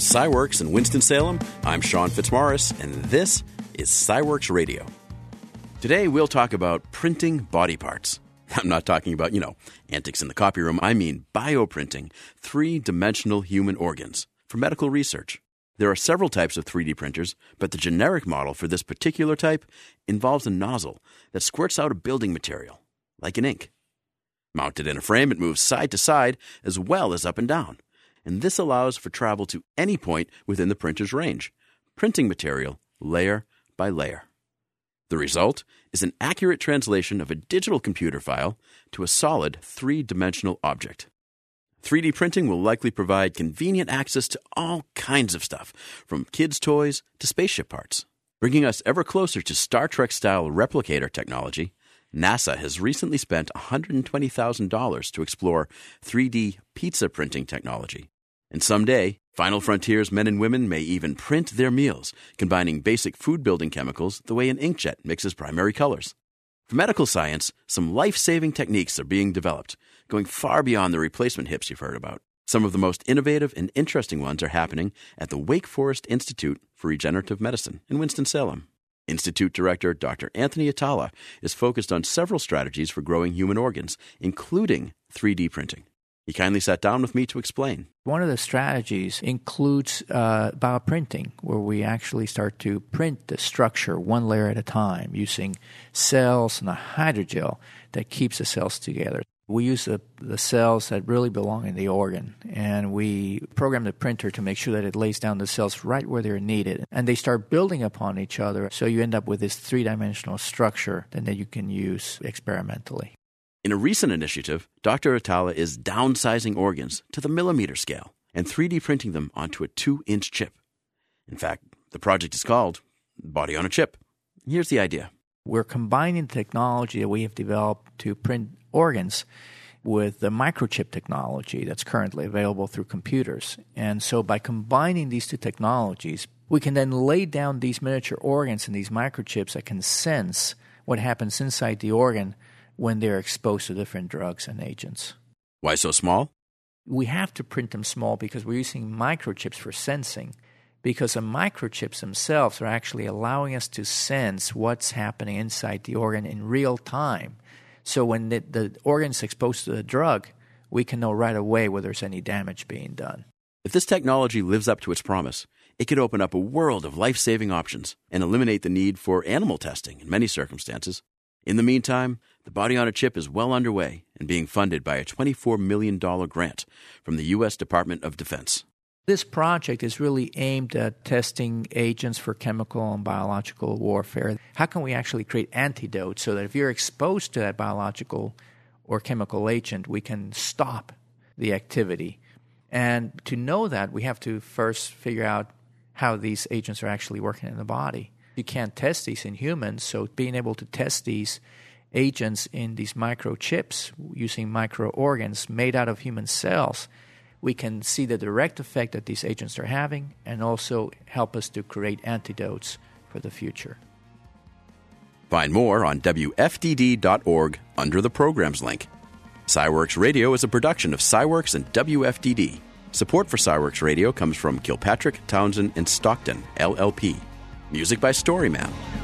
SciWorks in Winston-Salem, I'm Sean Fitzmaurice, and this is SciWorks Radio. Today we'll talk about printing body parts. I'm not talking about, antics in the copy room. I mean bioprinting, three-dimensional human organs for medical research. There are several types of 3D printers, but the generic model for this particular type involves a nozzle that squirts out a building material, like an ink. Mounted in a frame, it moves side to side as well as up and down. And this allows for travel to any point within the printer's range, printing material layer by layer. The result is an accurate translation of a digital computer file to a solid three-dimensional object. 3D printing will likely provide convenient access to all kinds of stuff, from kids' toys to spaceship parts. Bringing us ever closer to Star Trek-style replicator technology, NASA has recently spent $120,000 to explore 3D pizza printing technology. And someday, Final Frontier's men and women may even print their meals, combining basic food-building chemicals the way an inkjet mixes primary colors. For medical science, some life-saving techniques are being developed, going far beyond the replacement hips you've heard about. Some of the most innovative and interesting ones are happening at the Wake Forest Institute for Regenerative Medicine in Winston-Salem. Institute Director Dr. Anthony Atala is focused on several strategies for growing human organs, including 3D printing. He kindly sat down with me to explain. One of the strategies includes bioprinting, where we actually start to print the structure one layer at a time using cells and a hydrogel that keeps the cells together. We use the cells that really belong in the organ, and we program the printer to make sure that it lays down the cells right where they're needed. And they start building upon each other, so you end up with this three-dimensional structure that you can use experimentally. In a recent initiative, Dr. Atala is downsizing organs to the millimeter scale and 3D printing them onto a 2-inch chip. In fact, the project is called Body on a Chip. Here's the idea. We're combining the technology that we have developed to print organs with the microchip technology that's currently available through computers. And so by combining these two technologies, we can then lay down these miniature organs and these microchips that can sense what happens inside the organ when they're exposed to different drugs and agents. Why so small? We have to print them small because we're using microchips for sensing, because the microchips themselves are actually allowing us to sense what's happening inside the organ in real time. So when the organ's exposed to the drug, we can know right away whether there's any damage being done. If this technology lives up to its promise, it could open up a world of life-saving options and eliminate the need for animal testing in many circumstances. In the meantime, the Body on a Chip is well underway and being funded by a $24 million grant from the U.S. Department of Defense. This project is really aimed at testing agents for chemical and biological warfare. How can we actually create antidotes so that if you're exposed to that biological or chemical agent, we can stop the activity? And to know that, we have to first figure out how these agents are actually working in the body. You can't test these in humans, so being able to test these agents in these microchips using microorgans made out of human cells, we can see the direct effect that these agents are having and also help us to create antidotes for the future. Find more on WFDD.org under the Programs link. SciWorks Radio is a production of SciWorks and WFDD. Support for SciWorks Radio comes from Kilpatrick, Townsend, and Stockton, LLP. Music by Storyman.